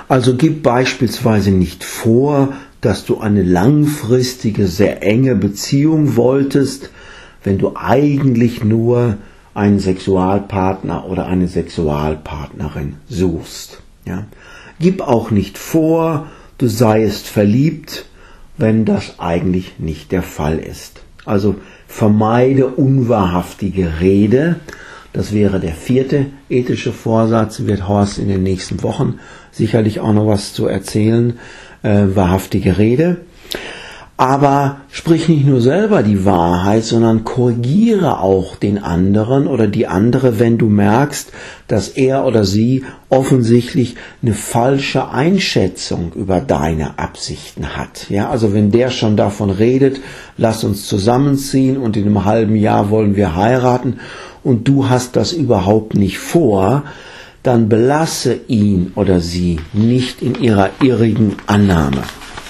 Also gib beispielsweise nicht vor, dass du eine langfristige, sehr enge Beziehung wolltest, wenn du eigentlich nur einen Sexualpartner oder eine Sexualpartnerin suchst. Ja? Gib auch nicht vor, du seiest verliebt, wenn das eigentlich nicht der Fall ist. Also vermeide unwahrhaftige Rede. Das wäre der 4. ethische Vorsatz, wird Horst in den nächsten Wochen sicherlich auch noch was zu erzählen. Wahrhaftige Rede. Aber sprich nicht nur selber die Wahrheit, sondern korrigiere auch den anderen oder die andere, wenn du merkst, dass er oder sie offensichtlich eine falsche Einschätzung über deine Absichten hat. Ja, also wenn der schon davon redet, lass uns zusammenziehen und in einem halben Jahr wollen wir heiraten und du hast das überhaupt nicht vor, dann belasse ihn oder sie nicht in ihrer irrigen Annahme.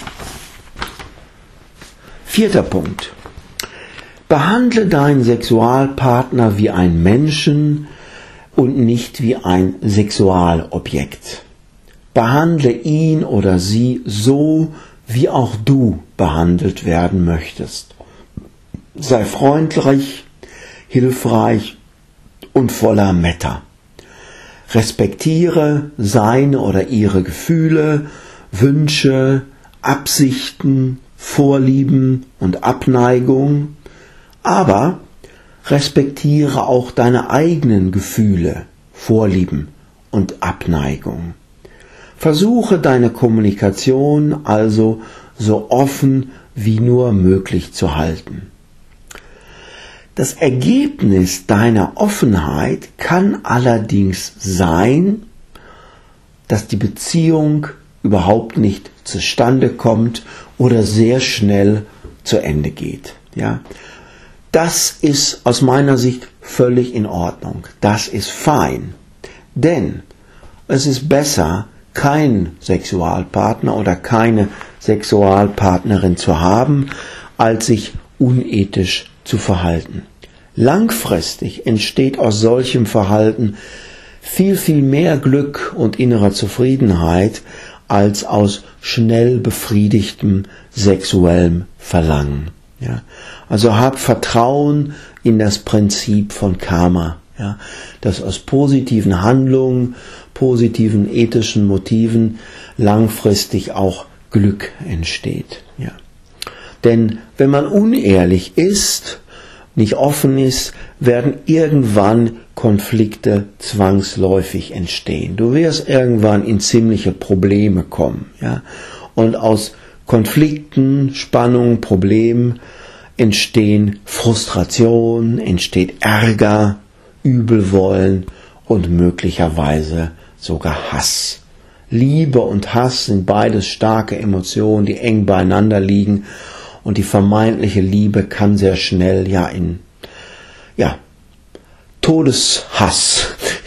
4. Punkt. Behandle deinen Sexualpartner wie einen Menschen und nicht wie ein Sexualobjekt. Behandle ihn oder sie so, wie auch du behandelt werden möchtest. Sei freundlich, hilfreich und voller Metta. Respektiere seine oder ihre Gefühle, Wünsche, Absichten, Vorlieben und Abneigung, aber respektiere auch deine eigenen Gefühle, Vorlieben und Abneigung. Versuche deine Kommunikation also so offen wie nur möglich zu halten. Das Ergebnis deiner Offenheit kann allerdings sein, dass die Beziehung überhaupt nicht zustande kommt oder sehr schnell zu Ende geht. Ja, das ist aus meiner Sicht völlig in Ordnung. Das ist fein. Denn es ist besser, keinen Sexualpartner oder keine Sexualpartnerin zu haben, als sich unethisch zu verhalten. Langfristig entsteht aus solchem Verhalten viel, viel mehr Glück und innerer Zufriedenheit als aus schnell befriedigtem sexuellem Verlangen. Ja. Also hab Vertrauen in das Prinzip von Karma, ja, dass aus positiven Handlungen, positiven ethischen Motiven langfristig auch Glück entsteht. Ja. Denn wenn man unehrlich ist, nicht offen ist, werden irgendwann Konflikte zwangsläufig entstehen. Du wirst irgendwann in ziemliche Probleme kommen. Ja? Und aus Konflikten, Spannungen, Problemen entstehen Frustration, entsteht Ärger, Übelwollen und möglicherweise sogar Hass. Liebe und Hass sind beides starke Emotionen, die eng beieinander liegen. Und die vermeintliche Liebe kann sehr schnell in Todeshass,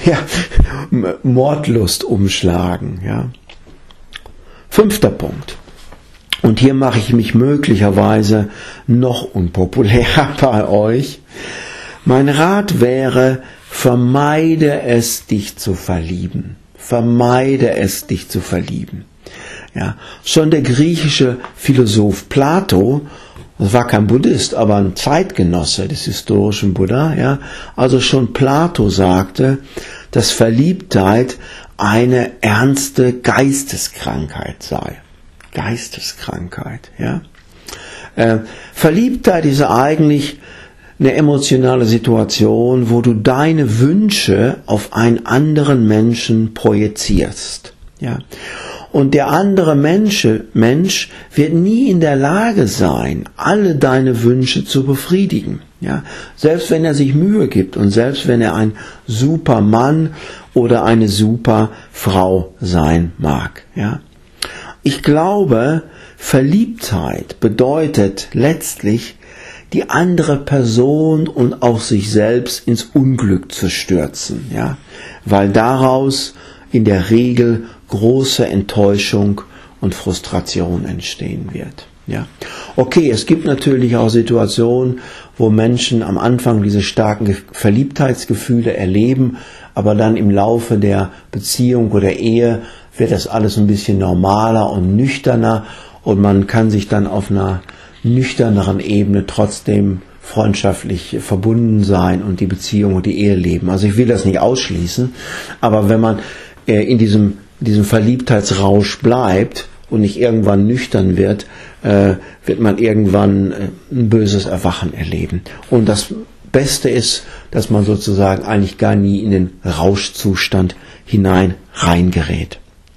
Mordlust umschlagen. Ja. 5. Punkt. Und hier mache ich mich möglicherweise noch unpopulärer bei euch. Mein Rat wäre, vermeide es, dich zu verlieben. Vermeide es, dich zu verlieben. Ja, schon der griechische Philosoph Plato, das war kein Buddhist, aber ein Zeitgenosse des historischen Buddha, ja, also schon Plato sagte, dass Verliebtheit eine ernste Geisteskrankheit sei. Geisteskrankheit, ja. Verliebtheit ist eigentlich eine emotionale Situation, wo du deine Wünsche auf einen anderen Menschen projizierst, ja. Und der andere Mensch wird nie in der Lage sein, alle deine Wünsche zu befriedigen. Ja? Selbst wenn er sich Mühe gibt und selbst wenn er ein super Mann oder eine super Frau sein mag. Ja? Ich glaube, Verliebtheit bedeutet letztlich, die andere Person und auch sich selbst ins Unglück zu stürzen. Ja? Weil daraus in der Regel große Enttäuschung und Frustration entstehen wird. Ja. Okay, es gibt natürlich auch Situationen, wo Menschen am Anfang diese starken Verliebtheitsgefühle erleben, aber dann im Laufe der Beziehung oder Ehe wird das alles ein bisschen normaler und nüchterner und man kann sich dann auf einer nüchterneren Ebene trotzdem freundschaftlich verbunden sein und die Beziehung und die Ehe leben. Also ich will das nicht ausschließen, aber wenn man in diesem Verliebtheitsrausch bleibt und nicht irgendwann nüchtern wird, wird man irgendwann ein böses Erwachen erleben. Und das Beste ist, dass man sozusagen eigentlich gar nie in den Rauschzustand reingerät.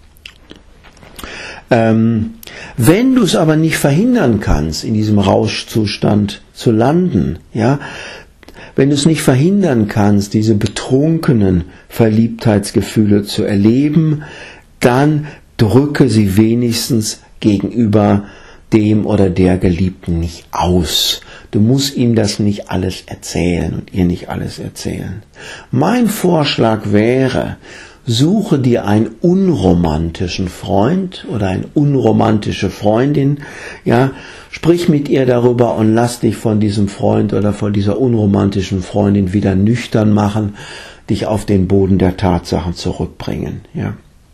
Wenn du es aber nicht verhindern kannst, in diesem Rauschzustand zu landen, ja, wenn du es nicht verhindern kannst, diese betrunkenen Verliebtheitsgefühle zu erleben, dann drücke sie wenigstens gegenüber dem oder der Geliebten nicht aus. Du musst ihm das nicht alles erzählen und ihr nicht alles erzählen. Mein Vorschlag wäre, suche dir einen unromantischen Freund oder eine unromantische Freundin, ja, sprich mit ihr darüber und lass dich von diesem Freund oder von dieser unromantischen Freundin wieder nüchtern machen, dich auf den Boden der Tatsachen zurückbringen, ja.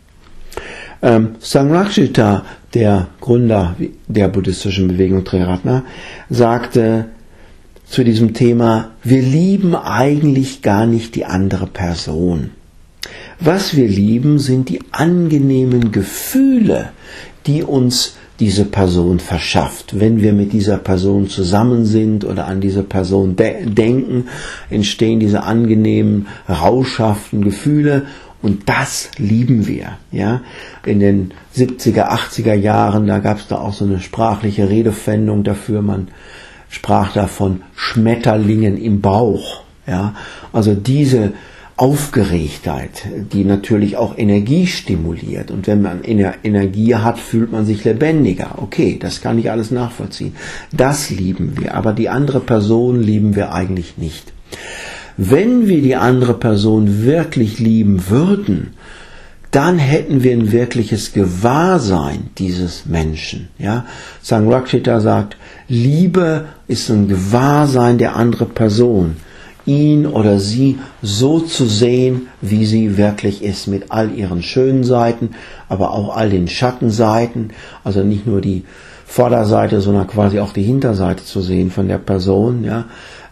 Sangharakshita, der Gründer der buddhistischen Bewegung Triratna, sagte zu diesem Thema, wir lieben eigentlich gar nicht die andere Person. Was wir lieben, sind die angenehmen Gefühle, die uns diese Person verschafft. Wenn wir mit dieser Person zusammen sind oder an diese Person denken, entstehen diese angenehmen, rauschhaften Gefühle und das lieben wir. Ja? In den 70er, 80er Jahren, da gab es da auch so eine sprachliche Redewendung dafür, man sprach da von Schmetterlingen im Bauch. Ja? Also diese Aufgeregtheit, die natürlich auch Energie stimuliert. Und wenn man Energie hat, fühlt man sich lebendiger. Okay, das kann ich alles nachvollziehen. Das lieben wir, aber die andere Person lieben wir eigentlich nicht. Wenn wir die andere Person wirklich lieben würden, dann hätten wir ein wirkliches Gewahrsein dieses Menschen. Ja? Sangharakshita sagt, Liebe ist ein Gewahrsein der anderen Person. Ihn oder sie so zu sehen, wie sie wirklich ist, mit all ihren schönen Seiten, aber auch all den Schattenseiten, also nicht nur die Vorderseite, sondern quasi auch die Hinterseite zu sehen von der Person, ja,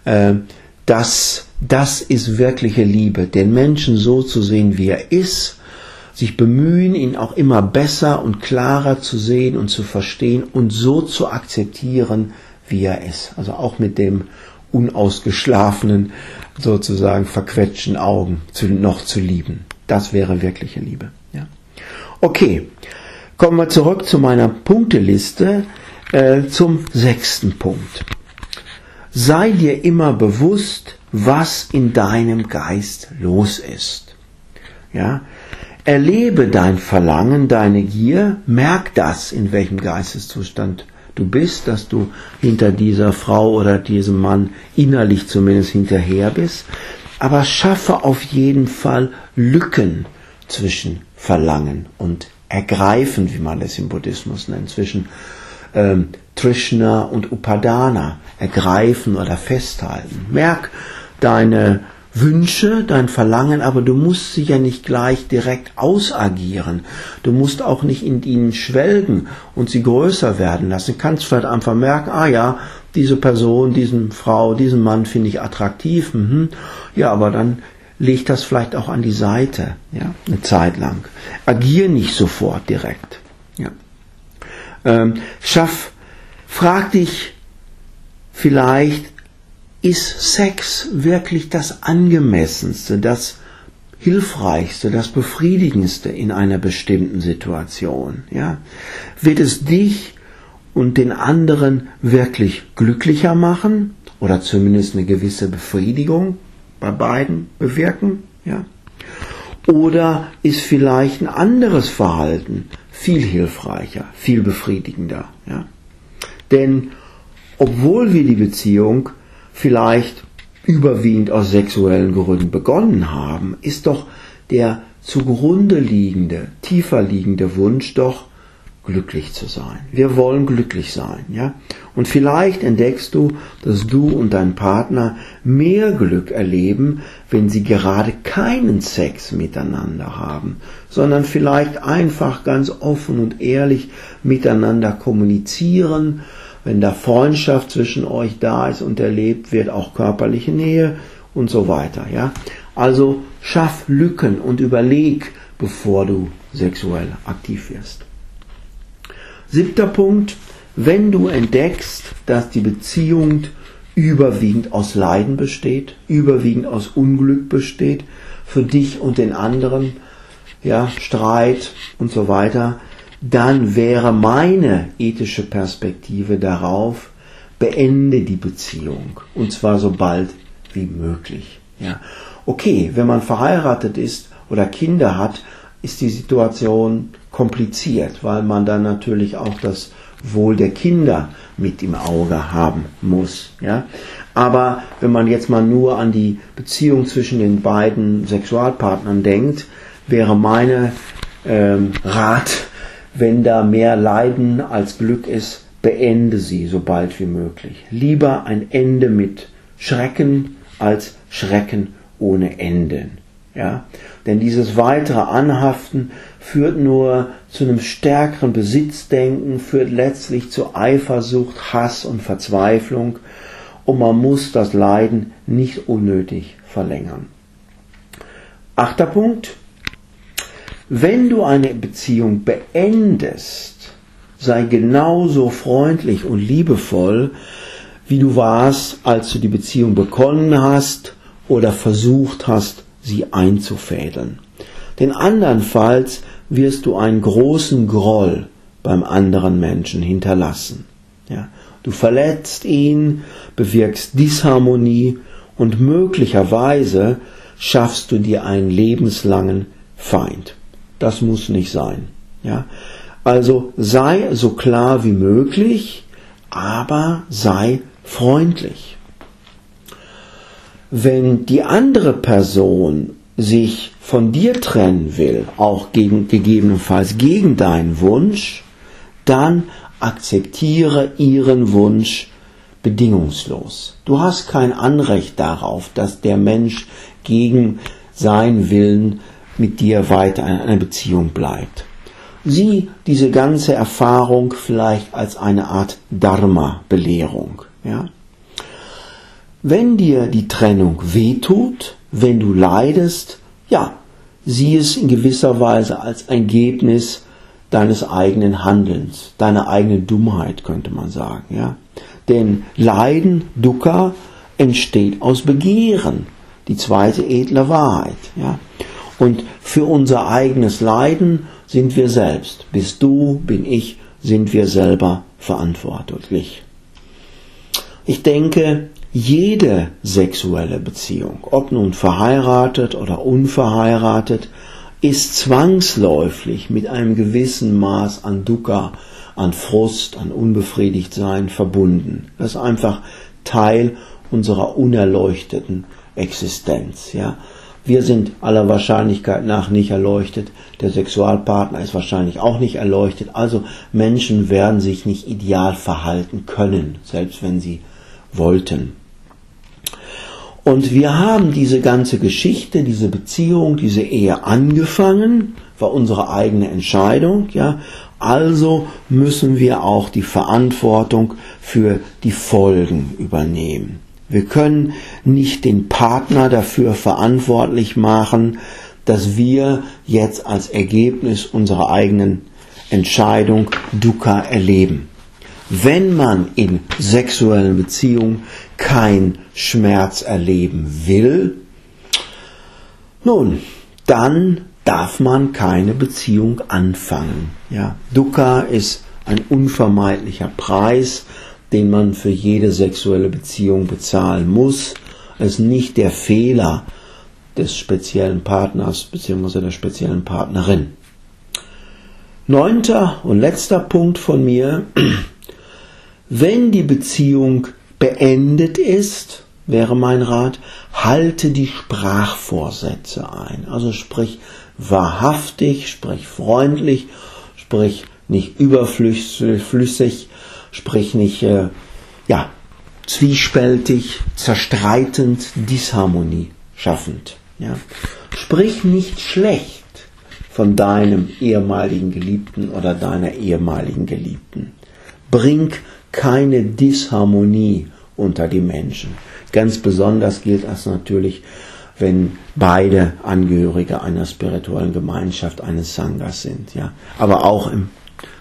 das ist wirkliche Liebe, den Menschen so zu sehen, wie er ist, sich bemühen, ihn auch immer besser und klarer zu sehen und zu verstehen und so zu akzeptieren, wie er ist, also auch mit dem unausgeschlafenen, sozusagen verquetschten Augen noch zu lieben. Das wäre wirkliche Liebe. Ja. Okay, kommen wir zurück zu meiner Punkteliste, zum 6. Punkt. Sei dir immer bewusst, was in deinem Geist los ist. Ja. Erlebe dein Verlangen, deine Gier, merk das, in welchem Geisteszustand du bist, dass du hinter dieser Frau oder diesem Mann innerlich zumindest hinterher bist, aber schaffe auf jeden Fall Lücken zwischen Verlangen und Ergreifen, wie man es im Buddhismus nennt, zwischen Trishna und Upadana, ergreifen oder festhalten. Merk deine Wünsche, dein Verlangen, aber du musst sie ja nicht gleich direkt ausagieren. Du musst auch nicht in ihnen schwelgen und sie größer werden lassen. Du kannst vielleicht einfach merken, ah ja, diese Person, diesen Frau, diesen Mann finde ich attraktiv. Ja, aber dann leg das vielleicht auch an die Seite, ja, eine Zeit lang. Agier nicht sofort direkt. Ja. Frag dich vielleicht, ist Sex wirklich das Angemessenste, das Hilfreichste, das Befriedigendste in einer bestimmten Situation? Ja? Wird es dich und den anderen wirklich glücklicher machen oder zumindest eine gewisse Befriedigung bei beiden bewirken? Ja? Oder ist vielleicht ein anderes Verhalten viel hilfreicher, viel befriedigender? Ja? Denn obwohl wir die Beziehung vielleicht überwiegend aus sexuellen Gründen begonnen haben, ist doch der zugrunde liegende, tiefer liegende Wunsch doch glücklich zu sein. Wir wollen glücklich sein, ja? Und vielleicht entdeckst du, dass du und dein Partner mehr Glück erleben, wenn sie gerade keinen Sex miteinander haben, sondern vielleicht einfach ganz offen und ehrlich miteinander kommunizieren. Wenn da Freundschaft zwischen euch da ist und erlebt wird, auch körperliche Nähe und so weiter, ja? Also schaff Lücken und überleg, bevor du sexuell aktiv wirst. 7. Punkt, wenn du entdeckst, dass die Beziehung überwiegend aus Leiden besteht, überwiegend aus Unglück besteht, für dich und den anderen, ja, Streit und so weiter, dann wäre meine ethische Perspektive darauf, beende die Beziehung, und zwar so bald wie möglich. Ja. Okay, wenn man verheiratet ist oder Kinder hat, ist die Situation kompliziert, weil man dann natürlich auch das Wohl der Kinder mit im Auge haben muss. Ja? Aber wenn man jetzt mal nur an die Beziehung zwischen den beiden Sexualpartnern denkt, wäre meine Rat, wenn da mehr Leiden als Glück ist, beende sie so bald wie möglich. Lieber ein Ende mit Schrecken als Schrecken ohne Enden. Ja? Denn dieses weitere Anhaften führt nur zu einem stärkeren Besitzdenken, führt letztlich zu Eifersucht, Hass und Verzweiflung, und man muss das Leiden nicht unnötig verlängern. 8. Punkt. Wenn du eine Beziehung beendest, sei genauso freundlich und liebevoll, wie du warst, als du die Beziehung begonnen hast oder versucht hast, sie einzufädeln. Denn andernfalls wirst du einen großen Groll beim anderen Menschen hinterlassen. Ja, du verletzt ihn, bewirkst Disharmonie und möglicherweise schaffst du dir einen lebenslangen Feind. Das muss nicht sein. Ja, also sei so klar wie möglich, aber sei freundlich. Wenn die andere Person sich von dir trennen will, auch gegebenenfalls gegen deinen Wunsch, dann akzeptiere ihren Wunsch bedingungslos. Du hast kein Anrecht darauf, dass der Mensch gegen seinen Willen mit dir weiter in einer Beziehung bleibt. Sieh diese ganze Erfahrung vielleicht als eine Art Dharma-Belehrung. Ja? Wenn dir die Trennung wehtut, wenn du leidest, ja, sieh es in gewisser Weise als Ergebnis deines eigenen Handelns, deiner eigenen Dummheit, könnte man sagen. Ja? Denn Leiden, Dukkha, entsteht aus Begehren, die zweite edle Wahrheit. Ja? Und für unser eigenes Leiden sind wir selbst. Bist du, bin ich, sind wir selber verantwortlich. Ich denke, jede sexuelle Beziehung, ob nun verheiratet oder unverheiratet, ist zwangsläufig mit einem gewissen Maß an Dukkha, an Frust, an Unbefriedigtsein verbunden. Das ist einfach Teil unserer unerleuchteten Existenz. Ja? Wir sind aller Wahrscheinlichkeit nach nicht erleuchtet, der Sexualpartner ist wahrscheinlich auch nicht erleuchtet, also Menschen werden sich nicht ideal verhalten können, selbst wenn sie wollten. Und wir haben diese ganze Geschichte, diese Beziehung, diese Ehe angefangen, war unsere eigene Entscheidung, ja. Also müssen wir auch die Verantwortung für die Folgen übernehmen. Wir können nicht den Partner dafür verantwortlich machen, dass wir jetzt als Ergebnis unserer eigenen Entscheidung Dukkha erleben. Wenn man in sexuellen Beziehungen keinen Schmerz erleben will, nun, dann darf man keine Beziehung anfangen. Ja, Dukkha ist ein unvermeidlicher Preis, den man für jede sexuelle Beziehung bezahlen muss. Es ist nicht der Fehler des speziellen Partners bzw. der speziellen Partnerin. 9. und letzter Punkt von mir. Wenn die Beziehung beendet ist, wäre mein Rat, halte die Sprachvorsätze ein. Also sprich wahrhaftig, sprich freundlich, sprich nicht überflüssig, sprich nicht zwiespältig, zerstreitend, Disharmonie schaffend. Ja. Sprich nicht schlecht von deinem ehemaligen Geliebten oder deiner ehemaligen Geliebten. Bring keine Disharmonie unter die Menschen. Ganz besonders gilt das natürlich, wenn beide Angehörige einer spirituellen Gemeinschaft, eines Sanghas sind. Ja. Aber auch im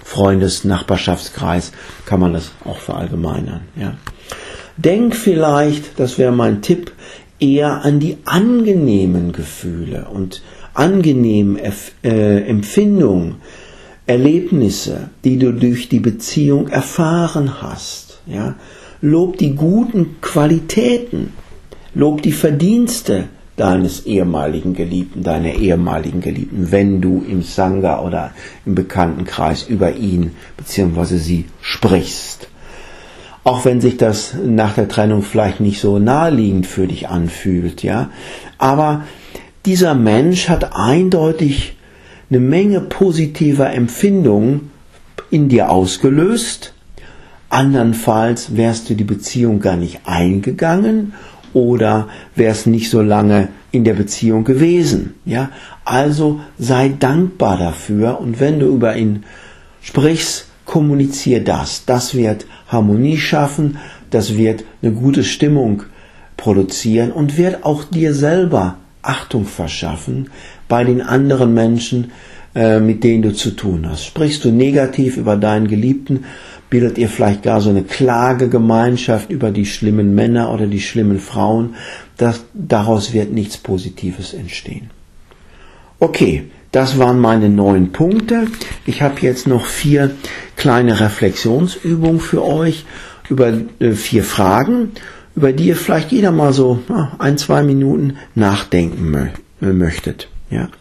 Freundes-Nachbarschaftskreis kann man das auch verallgemeinern. Ja. Denk vielleicht, das wäre mein Tipp, eher an die angenehmen Gefühle und angenehmen Empfindungen, Erlebnisse, die du durch die Beziehung erfahren hast. Ja? Lob die guten Qualitäten, lob die Verdienste deines ehemaligen Geliebten, deiner ehemaligen Geliebten, wenn du im Sangha oder im Bekanntenkreis über ihn bzw. sie sprichst. Auch wenn sich das nach der Trennung vielleicht nicht so naheliegend für dich anfühlt, ja. Aber dieser Mensch hat eindeutig eine Menge positiver Empfindungen in dir ausgelöst. Andernfalls wärst du die Beziehung gar nicht eingegangen oder wärst nicht so lange in der Beziehung gewesen, ja. Also sei dankbar dafür und wenn du über ihn sprichst, kommuniziere das. Das wird Harmonie schaffen, das wird eine gute Stimmung produzieren und wird auch dir selber Achtung verschaffen bei den anderen Menschen, mit denen du zu tun hast. Sprichst du negativ über deinen Geliebten, bildet ihr vielleicht gar so eine Klagegemeinschaft über die schlimmen Männer oder die schlimmen Frauen. Daraus wird nichts Positives entstehen. Okay. Das waren meine 9 Punkte. Ich habe jetzt noch 4 kleine Reflexionsübungen für euch über 4 Fragen, über die ihr vielleicht jeder mal so 1-2 Minuten nachdenken möchtet. Ja.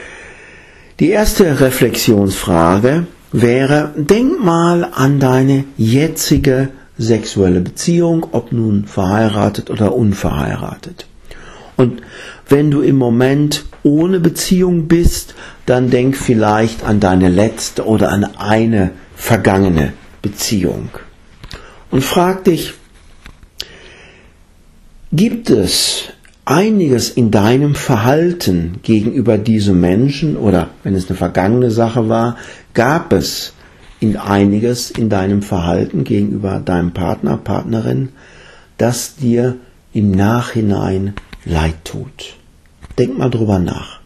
Die erste Reflexionsfrage wäre, denk mal an deine jetzige sexuelle Beziehung, ob nun verheiratet oder unverheiratet. Und wenn du im Moment ohne Beziehung bist, dann denk vielleicht an deine letzte oder an eine vergangene Beziehung. Und frag dich, gibt es einiges in deinem Verhalten gegenüber diesem Menschen, oder wenn es eine vergangene Sache war, gab es einiges in deinem Verhalten gegenüber deinem Partner, Partnerin, das dir im Nachhinein leid tut? Denk mal drüber nach.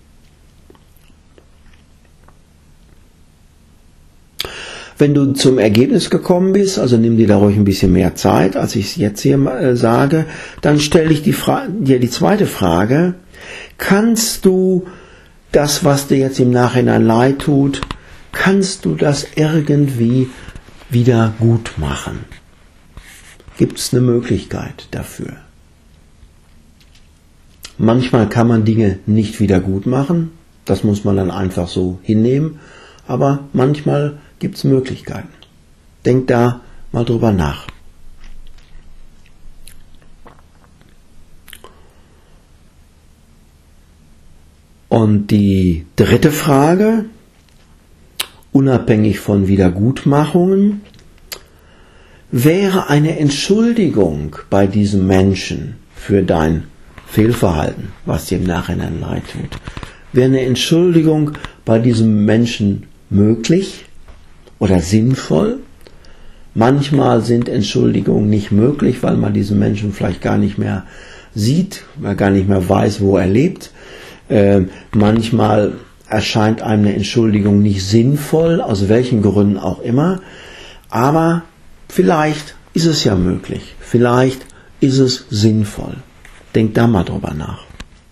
Wenn du zum Ergebnis gekommen bist, also nimm dir da ruhig ein bisschen mehr Zeit, als ich es jetzt hier sage, dann stelle ich dir die zweite Frage: Kannst du das, was dir jetzt im Nachhinein leid tut, kannst du das irgendwie wieder gut machen? Gibt es eine Möglichkeit dafür? Manchmal kann man Dinge nicht wieder gut machen, das muss man dann einfach so hinnehmen, aber manchmal gibt es Möglichkeiten. Denk da mal drüber nach. Und die dritte Frage, unabhängig von Wiedergutmachungen, wäre eine Entschuldigung bei diesem Menschen für dein Fehlverhalten, was dir im Nachhinein leid tut. Wäre eine Entschuldigung bei diesem Menschen möglich oder sinnvoll? Manchmal sind Entschuldigungen nicht möglich, weil man diesen Menschen vielleicht gar nicht mehr sieht, weil gar nicht mehr weiß, wo er lebt. Manchmal erscheint einem eine Entschuldigung nicht sinnvoll, aus welchen Gründen auch immer. Aber vielleicht ist es ja möglich. Vielleicht ist es sinnvoll. Denk da mal drüber nach.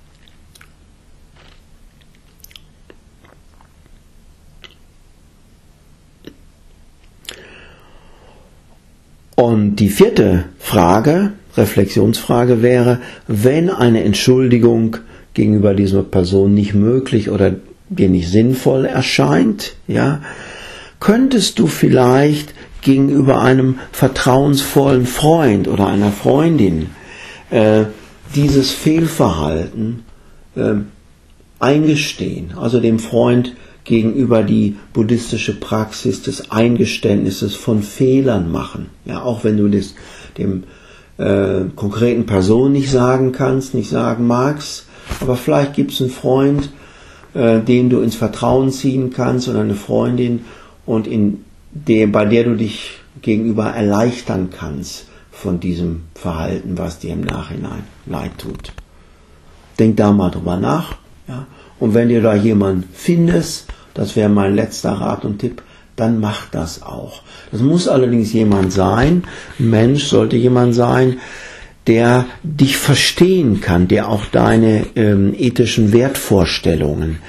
Und die vierte Frage, Reflexionsfrage wäre, wenn eine Entschuldigung gegenüber dieser Person nicht möglich oder dir nicht sinnvoll erscheint, ja, könntest du vielleicht gegenüber einem vertrauensvollen Freund oder einer Freundin dieses Fehlverhalten eingestehen, also dem Freund gegenüber die buddhistische Praxis des Eingeständnisses von Fehlern machen. Ja, auch wenn du das dem konkreten Person nicht sagen kannst, nicht sagen magst, aber vielleicht gibt es einen Freund, den du ins Vertrauen ziehen kannst oder eine Freundin und bei der du dich gegenüber erleichtern kannst von diesem Verhalten, was dir im Nachhinein leid tut. Denk da mal drüber nach. Ja? Und wenn dir da jemand findest, das wäre mein letzter Rat und Tipp, dann mach das auch. Das muss allerdings jemand sein, ein Mensch sollte jemand sein, der dich verstehen kann, der auch deine ethischen Wertvorstellungen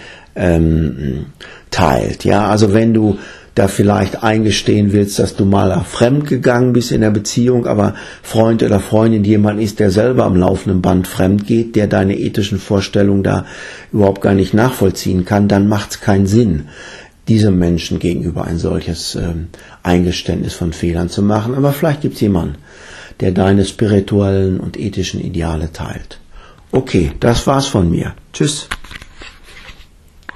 teilt. Ja, also wenn du da vielleicht eingestehen willst, dass du mal fremd gegangen bist in der Beziehung, aber Freund oder Freundin jemand ist, der selber am laufenden Band fremd geht, der deine ethischen Vorstellungen da überhaupt gar nicht nachvollziehen kann, dann macht es keinen Sinn, diesem Menschen gegenüber ein solches Eingeständnis von Fehlern zu machen. Aber vielleicht gibt es jemanden, der deine spirituellen und ethischen Ideale teilt. Okay, das war's von mir. Tschüss.